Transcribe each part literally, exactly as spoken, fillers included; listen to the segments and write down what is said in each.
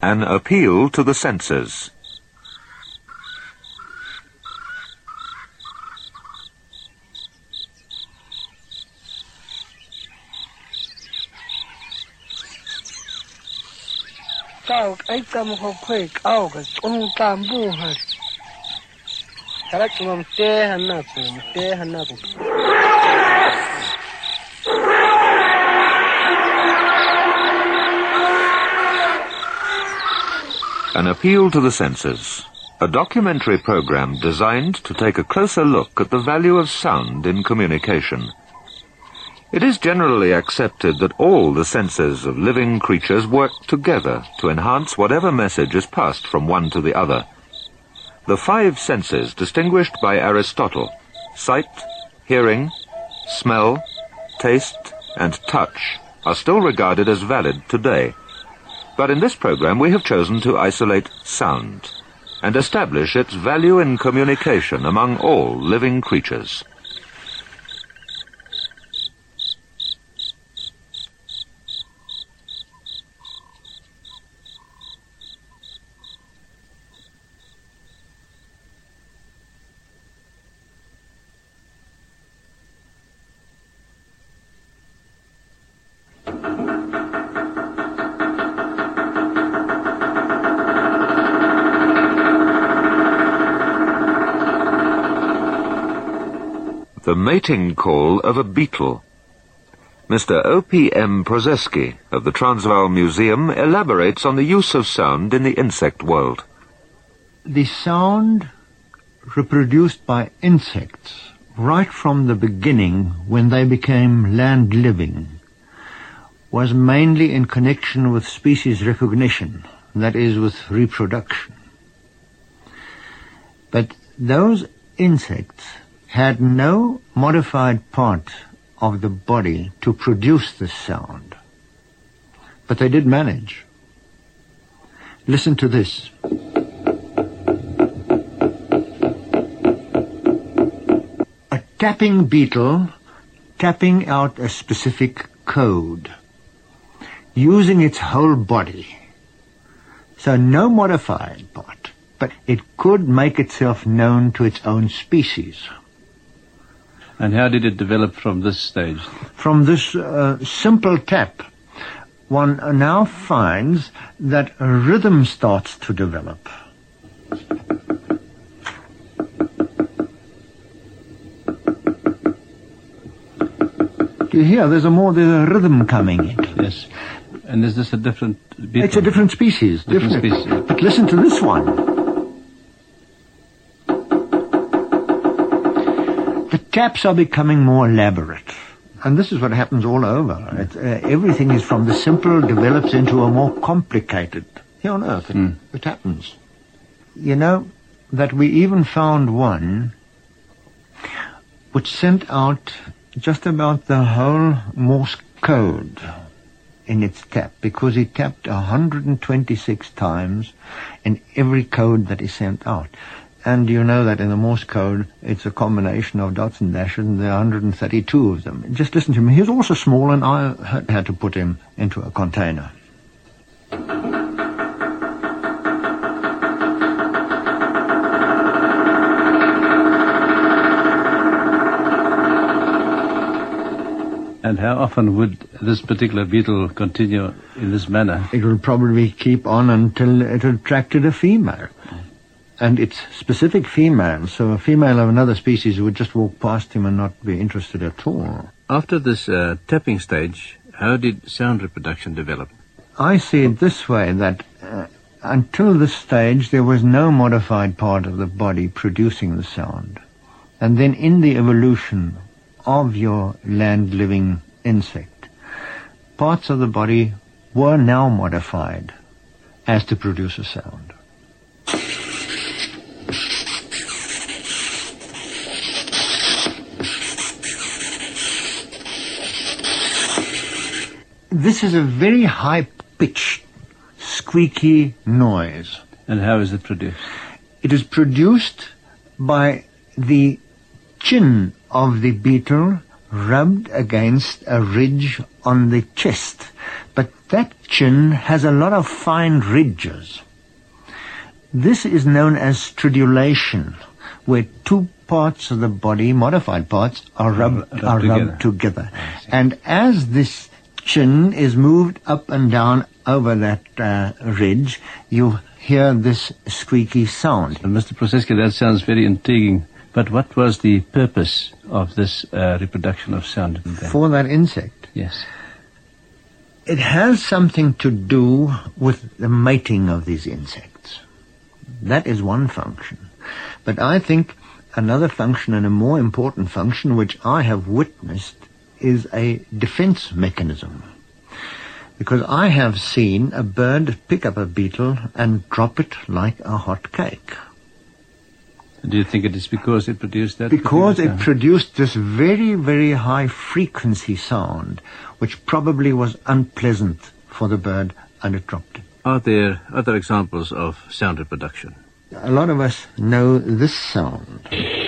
An appeal to the senses. Kau ai kam ho khoi kau ka chung tam bu ha. Kala chung te hanna ko te hanna ko. An appeal to the senses. A documentary program designed to take a closer look at the value of sound in communication. It is generally accepted that all the senses of living creatures work together to enhance whatever message is passed from one to the other. The five senses distinguished by Aristotle, sight, hearing, smell, taste, and touch, are still regarded as valid today. But in this program we have chosen to isolate sound and establish its value in communication among all living creatures. The mating call of a beetle. Mister O P M Prozeski of the Transvaal Museum elaborates on the use of sound in the insect world. The sound reproduced by insects right from the beginning when they became land-living was mainly in connection with species recognition, that is, with reproduction. But those insects had no modified part of the body to produce the sound. But they did manage. Listen to this. A tapping beetle tapping out a specific code, using its whole body. So no modified part, but it could make itself known to its own species. And how did it develop from this stage? From this uh, simple tap, one now finds that a rhythm starts to develop. Do you hear? There's a more, there's a rhythm coming in. Yes. And is this a different beetle? It's a different species. Different, different species. But listen to this one. The taps are becoming more elaborate. And this is what happens all over. It, uh, everything is from the simple develops into a more complicated. Here on Earth, it, mm. it happens. You know that we even found one which sent out just about the whole Morse code in its tap, because he tapped one hundred twenty-six times in every code that he sent out. And you know that in the Morse code, it's a combination of dots and dashes, and there are one hundred thirty-two of them. Just listen to him. He was also small, and I had to put him into a container. And how often would this particular beetle continue in this manner? It will probably keep on until it attracted a female. And it's specific female, so a female of another species would just walk past him and not be interested at all. After this uh, tapping stage, how did sound reproduction develop? I see it this way, that uh, until this stage there was no modified part of the body producing the sound. And then in the evolution of your land-living insect, parts of the body were now modified as to produce a sound. This is a very high-pitched, squeaky noise. And how is it produced? It is produced by the chin of the beetle rubbed against a ridge on the chest. But that chin has a lot of fine ridges. This is known as stridulation, where two parts of the body, modified parts, are rubbed, rubbed are together. rubbed together. And as this chin is moved up and down over that uh, ridge, you hear this squeaky sound. And Mister Proseski, that sounds very intriguing. But what was the purpose of this uh, reproduction of sound? For that insect. Yes. It has something to do with the mating of these insects. That is one function. But I think another function, and a more important function, which I have witnessed, is a defense mechanism. Because I have seen a bird pick up a beetle and drop it like a hot cake. Do you think it is because it produced that? Because it sound? produced this very, very high frequency sound, which probably was unpleasant for the bird, and it dropped it. Are there other examples of sound reproduction? A lot of us know this sound.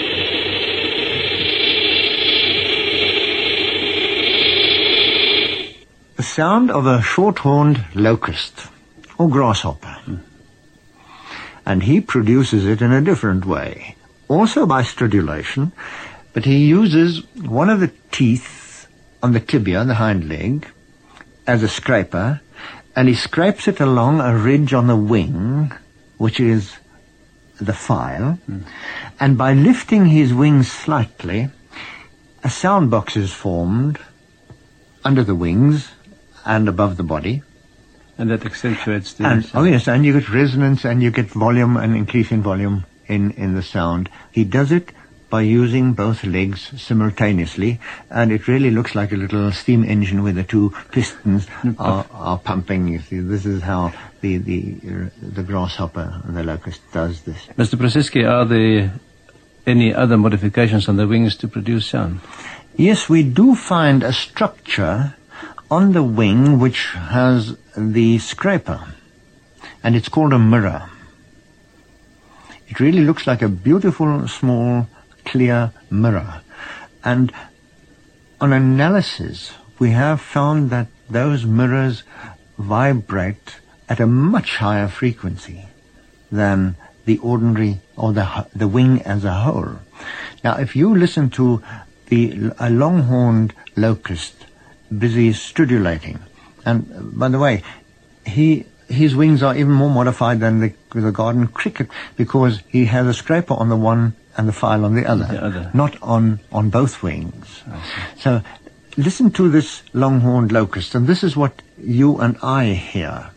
The sound of a short-horned locust or grasshopper. Mm. And he produces it in a different way, also by stridulation, but he uses one of the teeth on the tibia, the hind leg, as a scraper, and he scrapes it along a ridge on the wing, which is the file, mm. and by lifting his wings slightly, a sound box is formed under the wings and above the body. And that accentuates the and, sound. Oh yes, and you get resonance and you get volume and increase in volume in, in the sound. He does it by using both legs simultaneously, and it really looks like a little steam engine where the two pistons are, are pumping. You see, this is how the, the, uh, the grasshopper and the locust does this. Mister Proseski, are there any other modifications on the wings to produce sound? Yes, we do find a structure on the wing which has the scraper, and it's called a mirror. It really looks like a beautiful, small, clear mirror. And on analysis, we have found that those mirrors vibrate at a much higher frequency than the ordinary, or the, the wing as a whole. Now, if you listen to the a long-horned locust busy stridulating, and by the way, he his wings are even more modified than the, the garden cricket, because he has a scraper on the one and the file on the other, the other. not on, on both wings. So listen to this long-horned locust, and this is what you and I hear.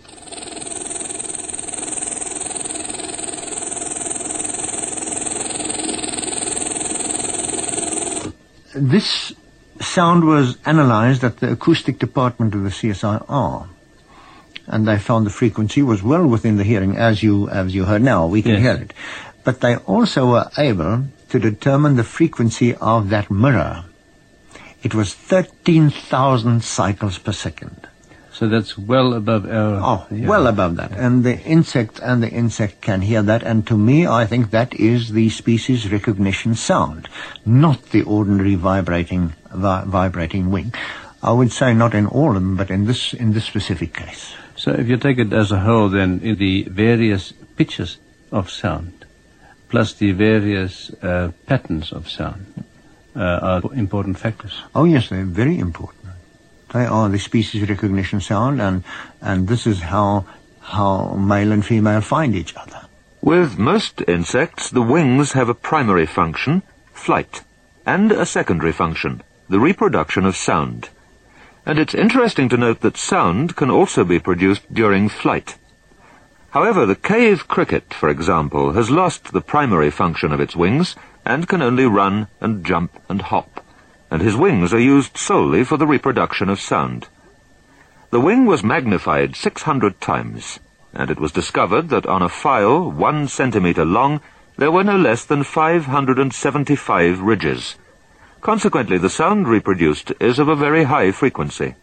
This sound was analyzed at the acoustic department of the C S I R, and they found the frequency was well within the hearing, as you as you heard now. We can yes. hear it. But they also were able to determine the frequency of that mirror. It was thirteen thousand cycles per second. So that's well above our... Oh, yeah. well above that. And the insect and the insect can hear that. And to me, I think that is the species recognition sound, not the ordinary vibrating vi- vibrating wing. I would say not in all of them, but in this in this specific case. So if you take it as a whole, then in the various pitches of sound, plus the various uh, patterns of sound, uh, are important factors. Oh yes, they're very important. They are the species recognition sound, and and this is how how male and female find each other. With most insects, the wings have a primary function, flight, and a secondary function, the reproduction of sound. And it's interesting to note that sound can also be produced during flight. However, the cave cricket, for example, has lost the primary function of its wings and can only run and jump and hop, and his wings are used solely for the reproduction of sound. The wing was magnified six hundred times, and it was discovered that on a file one centimetre long there were no less than five hundred seventy-five ridges. Consequently, the sound reproduced is of a very high frequency.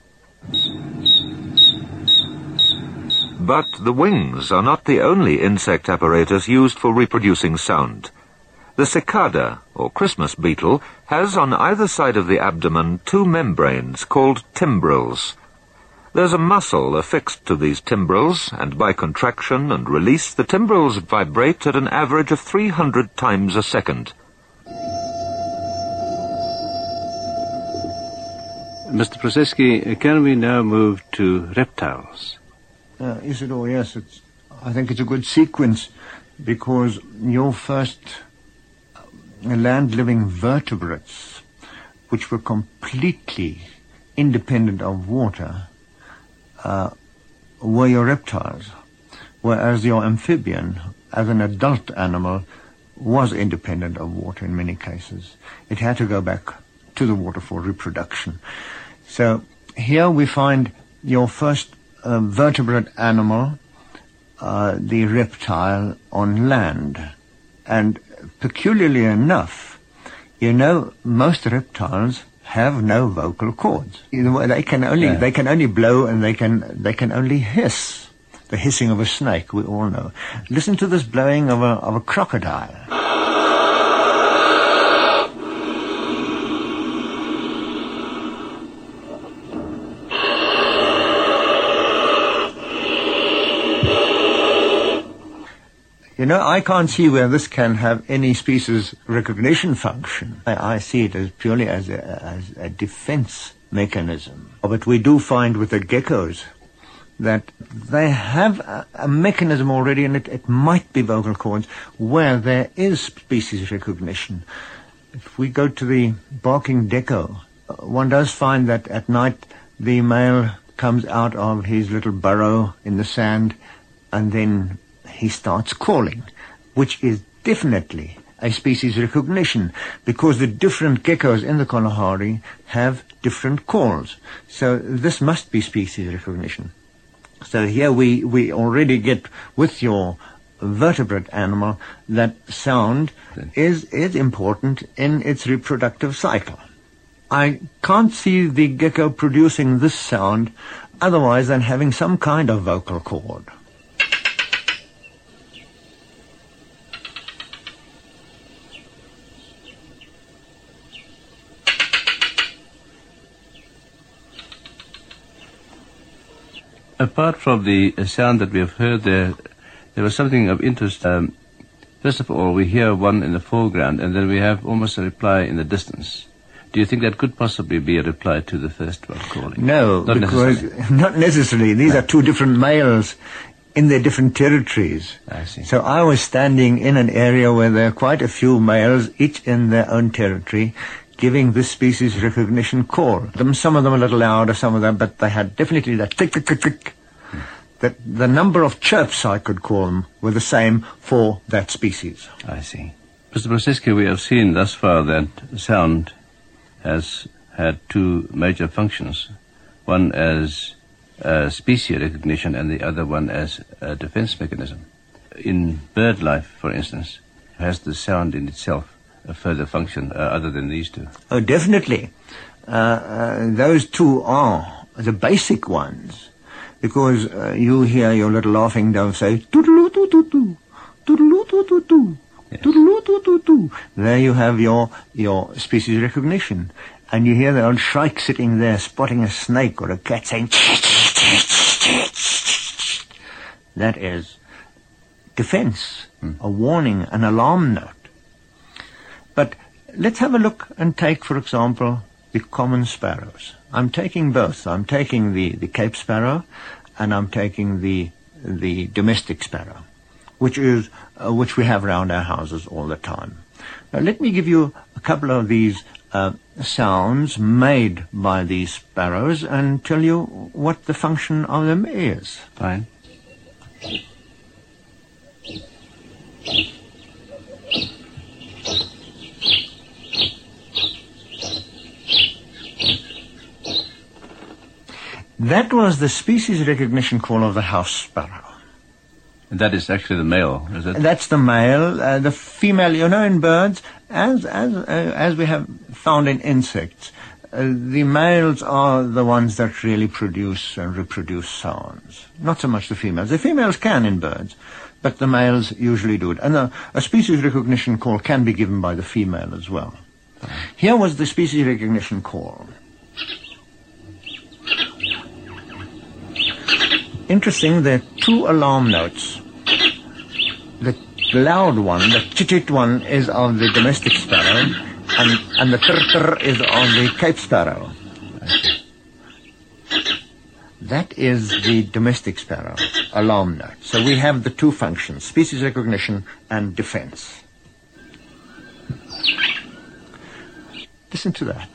But the wings are not the only insect apparatus used for reproducing sound. The cicada, or Christmas beetle, has on either side of the abdomen two membranes called timbrels. There's a muscle affixed to these timbrels, and by contraction and release the timbrels vibrate at an average of three hundred times a second. Mister Proseski, can we now move to reptiles? Uh, Isidore, yes, it's, I think it's a good sequence, because your first land-living vertebrates, which were completely independent of water, uh, were your reptiles, whereas your amphibian, as an adult animal, was independent of water in many cases. It had to go back to the water for reproduction. So here we find your first uh, vertebrate animal, uh, the reptile on land. And peculiarly enough, you know, most reptiles have no vocal cords. They can only yeah. they can only blow, and they can they can only hiss. The hissing of a snake, we all know. Listen to this blowing of a of a crocodile. You know, I can't see where this can have any species recognition function. I, I see it as purely as a, as a defense mechanism. But we do find with the geckos that they have a, a mechanism already, and it, it might be vocal cords, where there is species recognition. If we go to the barking gecko, one does find that at night the male comes out of his little burrow in the sand, and then he starts calling, which is definitely a species recognition, because the different geckos in the Kalahari have different calls. So this must be species recognition. So here we, we already get with your vertebrate animal that sound is, is important in its reproductive cycle. I can't see the gecko producing this sound otherwise than having some kind of vocal cord. Apart from the sound that we have heard there, there was something of interest. Um, first of all, we hear one in the foreground, and then we have almost a reply in the distance. Do you think that could possibly be a reply to the first one calling? No, not because necessarily. not necessarily. These no. are two different males in their different territories. I see. So I was standing in an area where there are quite a few males, each in their own territory, giving this species recognition call. Them, some of them a little louder, some of them, but they had definitely that tick, tick, tick, tick. Hmm. That the number of chirps, I could call them, were the same for that species. I see. Mister Proseski, we have seen thus far that sound has had two major functions, one as uh, species recognition and the other one as a defense mechanism. In bird life, for instance, has the sound in itself a further function uh, other than these two? Oh, definitely. Uh, uh, those two are the basic ones, because uh, you hear your little laughing dove say, toodaloo-too-too-too, toodaloo-too-too-too, toodaloo-too-too-too. There you have your, your species recognition. And you hear the old shrike sitting there spotting a snake or a cat saying, that is defense, hmm. a warning, an alarm note. But let's have a look and take, for example, the common sparrows. I'm taking both. I'm taking the, the Cape sparrow, and I'm taking the the domestic sparrow, which is uh, which we have around our houses all the time. Now, let me give you a couple of these uh, sounds made by these sparrows and tell you what the function of them is. Fine. That was the species recognition call of the house sparrow. And that is actually the male, is it? That's the male. Uh, the female, you know, in birds, as as uh, as we have found in insects, uh, the males are the ones that really produce and reproduce sounds. Not so much the females. The females can in birds, but the males usually do it. And a, a species recognition call can be given by the female as well. Here was the species recognition call. interesting, there are two alarm notes. The loud one, the chit-chit one, is of the domestic sparrow, and, and the tir-tir is of the Cape sparrow. That is the domestic sparrow alarm note. So we have the two functions, species recognition and defense. Listen to that.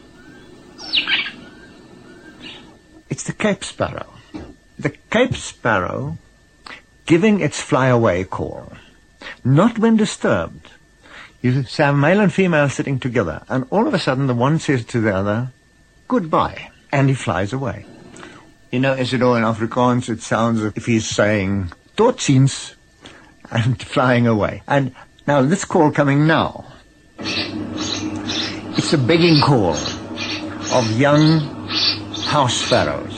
It's the Cape sparrow. The Cape sparrow giving its fly-away call, not when disturbed. You have male and female sitting together, and all of a sudden the one says to the other, goodbye, and he flies away. You know, Isidore, in Afrikaans, it sounds as if he's saying, tot ziens, and flying away. And now, this call coming now, it's a begging call of young house sparrows.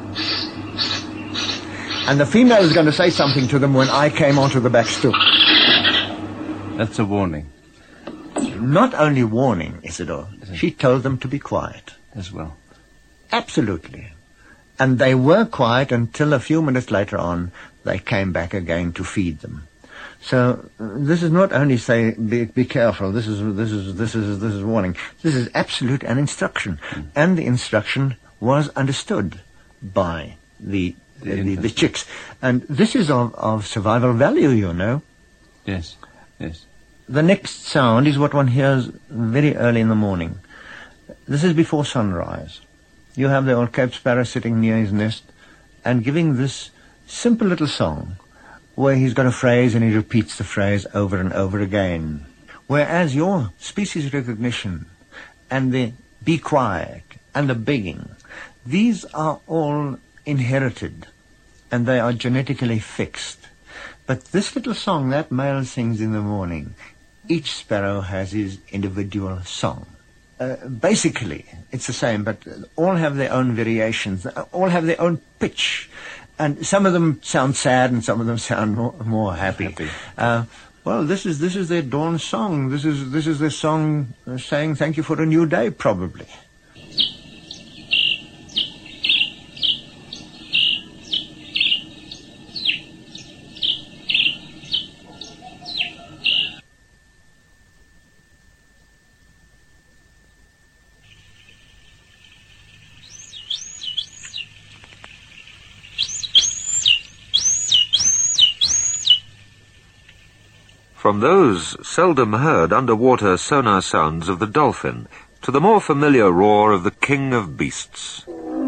And the female is going to say something to them when I came onto the back stoop. That's a warning. Not only warning, Isidore, she told them to be quiet. As well. Absolutely. And they were quiet until a few minutes later on, they came back again to feed them. So uh, this is not only say be, be careful. This is this is this is this is warning. This is absolute an instruction, mm. and the instruction was understood by the the, the, the chicks. And this is of, of survival value, you know. Yes, yes. The next sound is what one hears very early in the morning. This is before sunrise. You have the old Cape sparrow sitting near his nest and giving this simple little song where he's got a phrase and he repeats the phrase over and over again. Whereas your species recognition and the be quiet and the begging, these are all inherited and they are genetically fixed. But this little song that male sings in the morning, each sparrow has his individual song. Uh, basically, it's the same, but all have their own variations, all have their own pitch, and some of them sound sad and some of them sound more, more happy. happy. Uh, well, this is this is their dawn song. This is this is their song uh, saying thank you for a new day, probably. From those seldom heard underwater sonar sounds of the dolphin to the more familiar roar of the king of beasts.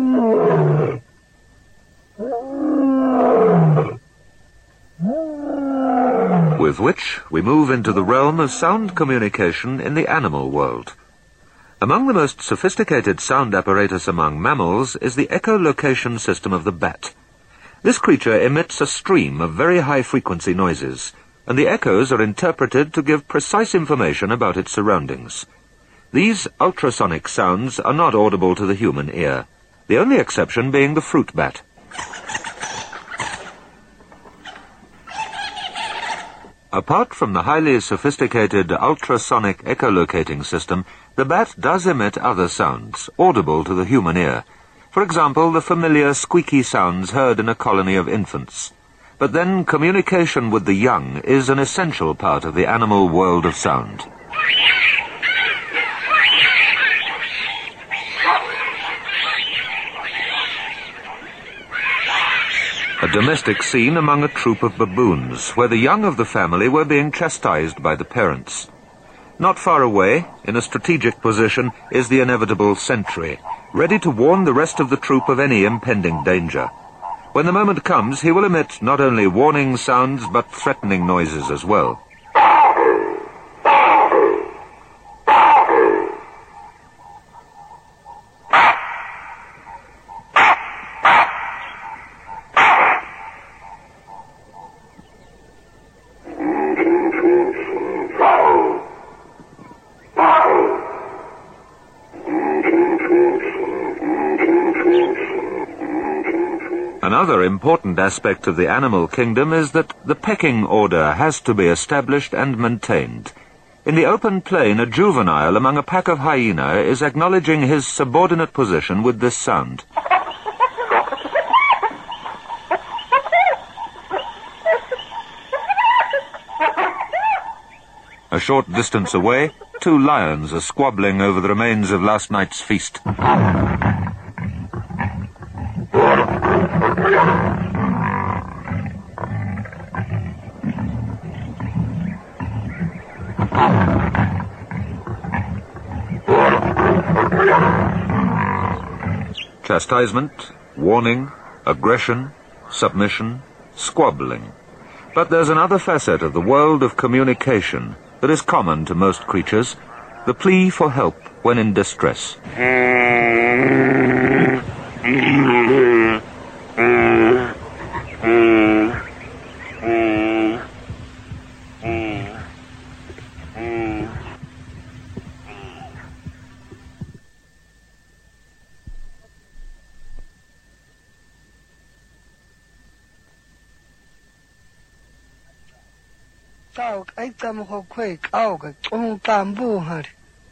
With which we move into the realm of sound communication in the animal world. Among the most sophisticated sound apparatus among mammals is the echolocation system of the bat. This creature emits a stream of very high-frequency noises, and the echoes are interpreted to give precise information about its surroundings. These ultrasonic sounds are not audible to the human ear, the only exception being the fruit bat. Apart from the highly sophisticated ultrasonic echolocating system, the bat does emit other sounds, audible to the human ear. For example, the familiar squeaky sounds heard in a colony of infants. But then communication with the young is an essential part of the animal world of sound. A domestic scene among a troop of baboons, where the young of the family were being chastised by the parents. Not far away, in a strategic position, is the inevitable sentry, ready to warn the rest of the troop of any impending danger. When the moment comes, he will emit not only warning sounds, but threatening noises as well. Another important aspect of the animal kingdom is that the pecking order has to be established and maintained. In the open plain, a juvenile among a pack of hyena is acknowledging his subordinate position with this sound. A short distance away, two lions are squabbling over the remains of last night's feast. Chastisement, warning, aggression, submission, squabbling. But there's another facet of the world of communication that is common to most creatures, the plea for help when in distress. Ay kam ho khoi kau ka chung tam bu har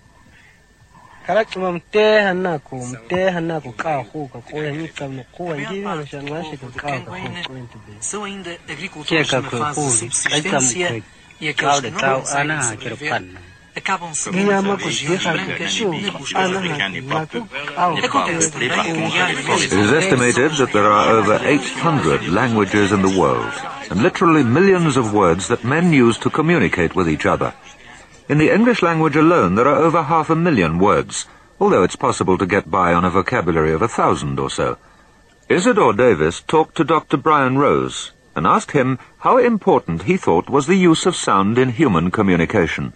kala chum te hanna ku te hanna ku ka hu ka ko ni kam no ko ngi na sha nga shi ka ka ko ko into be são ainda agricultores numa fase de subsistência e aqueles que não conseguem sobreviver acabam seguindo as regiões brancas e buscando acontece It is estimated that there are over eight hundred languages in the world, and literally millions of words that men use to communicate with each other. In the English language alone, there are over half a million words, although it's possible to get by on a vocabulary of a thousand or so. Isidore Davis talked to Doctor Brian Rose and asked him how important he thought was the use of sound in human communication.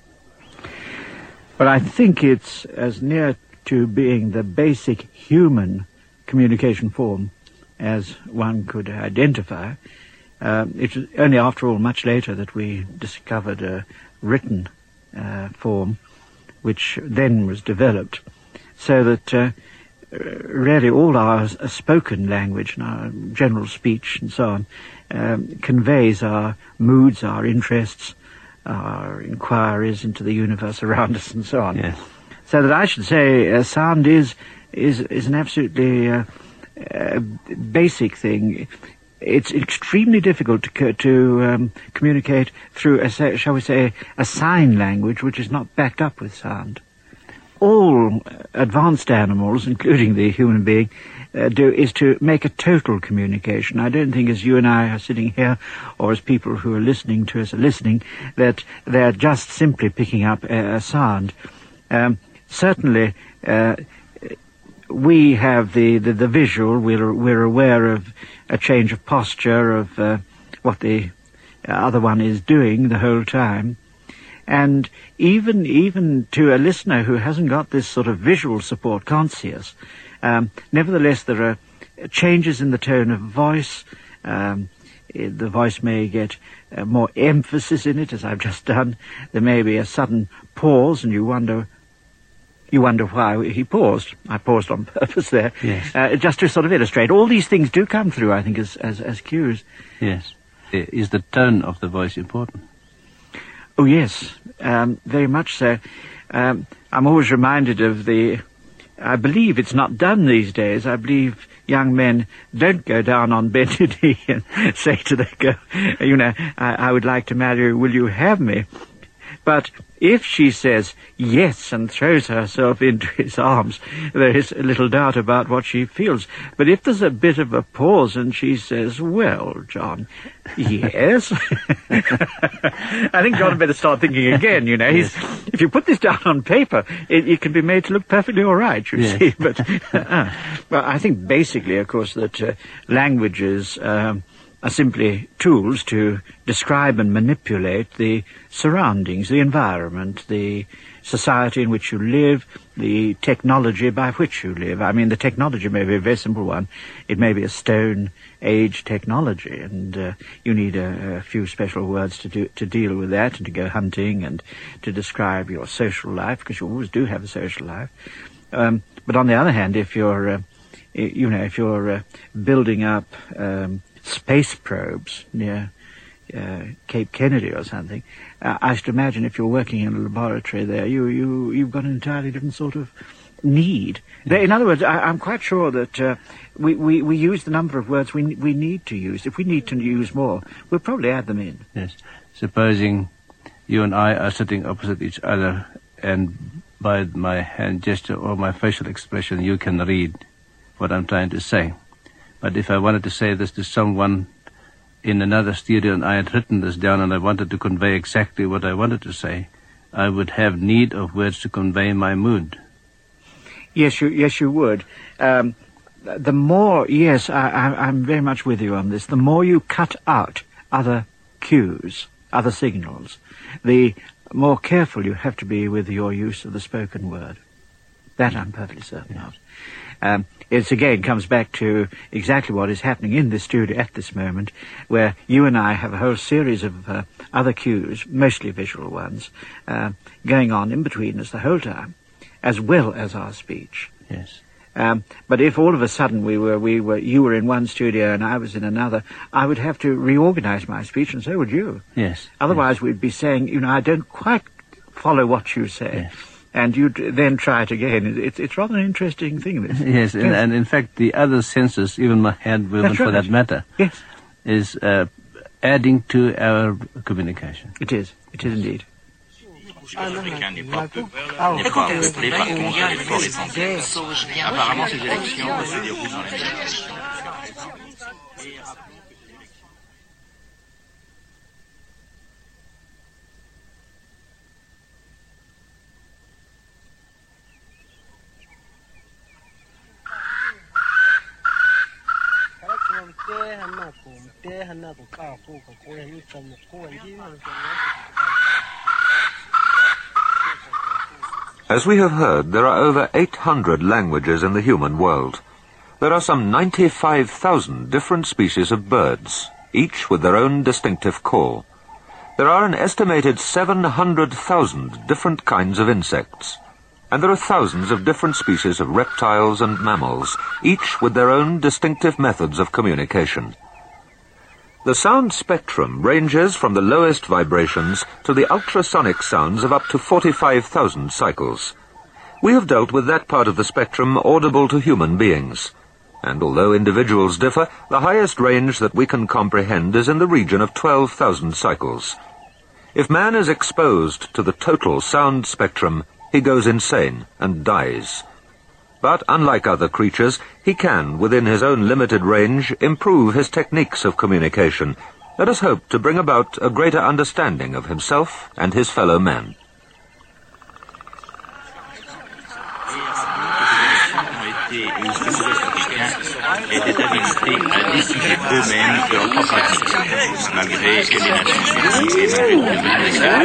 Well, I think it's as near to being the basic human communication form as one could identify. Uh, it was only after all much later that we discovered a written uh, form which then was developed, so that uh, really all our uh, spoken language and our general speech and so on um, conveys our moods, our interests, our inquiries into the universe around us and so on. Yes. So that I should say uh, sound is, is, is an absolutely uh, uh, basic thing. It's extremely difficult to, to um, communicate through, a, shall we say, a sign language which is not backed up with sound. All advanced animals, including the human being, uh, do is to make a total communication. I don't think as you and I are sitting here, or as people who are listening to us are listening, that they're just simply picking up a, a sound. Um, certainly, uh, we have the, the, the visual, we're, we're aware of a change of posture, of uh, what the other one is doing the whole time. And even even to a listener who hasn't got this sort of visual support, can't see us, um, nevertheless there are changes in the tone of voice. Um, the voice may get uh, more emphasis in it, as I've just done. There may be a sudden pause, and you wonder... You wonder why he paused. I paused on purpose there, yes. uh, just to sort of illustrate. All these things do come through, I think, as as, as cues. Yes. Is the tone of the voice important? Oh, yes, um, very much so. Um, I'm always reminded of the... I believe it's not done these days. I believe young men don't go down on bended knee and say to the girl, you know, I, I would like to marry you, will you have me? But if she says yes and throws herself into his arms, there is a little doubt about what she feels. But if there's a bit of a pause and she says, well, John, yes. I think John had better start thinking again, you know. He's, yes. If you put this down on paper, it, it can be made to look perfectly all right, you yes. see. But uh, well, I think basically, of course, that uh, languages... Um, are simply tools to describe and manipulate the surroundings, the environment, the society in which you live, the technology by which you live. I mean, the technology may be a very simple one. It may be a Stone Age technology, and uh, you need a, a few special words to do, to deal with that, and to go hunting and to describe your social life, because you always do have a social life. Um, but on the other hand, if you're, uh, you know, if you're uh, building up um, space probes near uh, Cape Kennedy or something, uh, I should imagine if you're working in a laboratory there, you, you, you've got an entirely different sort of need. Yes. In other words, I, I'm quite sure that uh, we, we, we use the number of words we, we need to use. If we need to use more, we'll probably add them in. Yes. Supposing you and I are sitting opposite each other, and by my hand gesture or my facial expression, you can read what I'm trying to say. But if I wanted to say this to someone in another studio and I had written this down and I wanted to convey exactly what I wanted to say, I would have need of words to convey my mood. Yes, you, yes, you would. Um, the more, yes, I, I, I'm very much with you on this. The more you cut out other cues, other signals, the more careful you have to be with your use of the spoken word. That I'm perfectly certain of. Um, it again comes back to exactly what is happening in this studio at this moment, where you and I have a whole series of uh, other cues, mostly visual ones, uh, going on in between us the whole time, as well as our speech. Yes. Um, but if all of a sudden we were, we were, you were in one studio and I was in another, I would have to reorganize my speech, and so would you. Yes. Otherwise, yes. we'd be saying, you know, I don't quite follow what you say. Yes. And you'd then try it again. It's, it's rather an interesting thing, this. Yes, and, and in fact, the other senses, even my hand movement right. for that matter, yes. is uh, adding to our communication. It is. It is indeed. africain n'est pas peu, n'est pas peuplé par contre les forts essentiels. Apparemment, ces élections se déroulent dans les mêmes. As we have heard, there are over eight hundred languages in the human world. There are some ninety-five thousand different species of birds, each with their own distinctive call. There are an estimated seven hundred thousand different kinds of insects. And there are thousands of different species of reptiles and mammals, each with their own distinctive methods of communication. The sound spectrum ranges from the lowest vibrations to the ultrasonic sounds of up to forty-five thousand cycles. We have dealt with that part of the spectrum audible to human beings. And although individuals differ, the highest range that we can comprehend is in the region of twelve thousand cycles. If man is exposed to the total sound spectrum, he goes insane and dies. But unlike other creatures, he can, within his own limited range, improve his techniques of communication. Let us hope to bring about a greater understanding of himself and his fellow men. Étaient habilités à décider eux-mêmes de leur propre avenir, malgré que les nations unies et malgré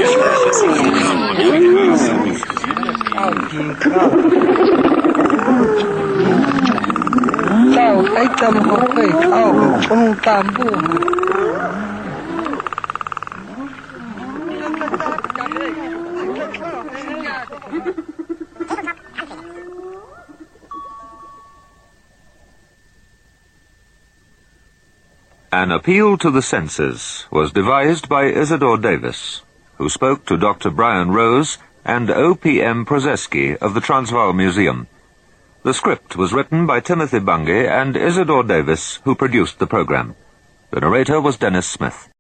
An Appeal to the Senses was devised by Isidore Davis, who spoke to Doctor Brian Rose and O P M Prozeski of the Transvaal Museum. The script was written by Timothy Bungay and Isidore Davis, who produced the program. The narrator was Dennis Smith.